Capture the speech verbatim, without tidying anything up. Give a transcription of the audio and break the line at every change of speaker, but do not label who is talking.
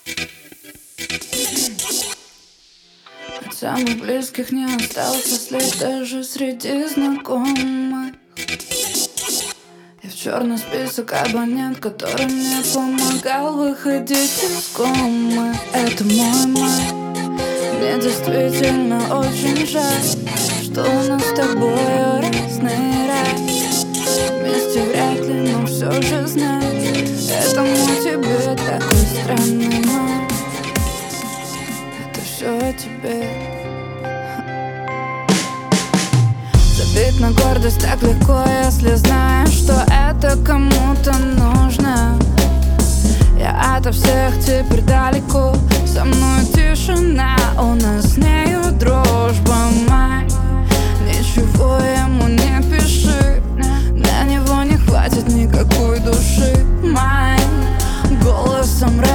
От самых близких не остался след даже среди знакомых. Я в черный список абонент, который мне помогал выходить из комы. Это мой май. Мне действительно очень жаль, что у нас с тобой разный рай. Вместе вряд ли, но все же знай, это мой тебе такой странный май. Это все о тебе. Забить на гордость так легко, если знаешь, что это кому-то нужно. Я ото всех теперь далеко, со мной тишина, у нас с нею дружба, май. Ничего ему не пиши, на него не хватит никакой души, май. Голосом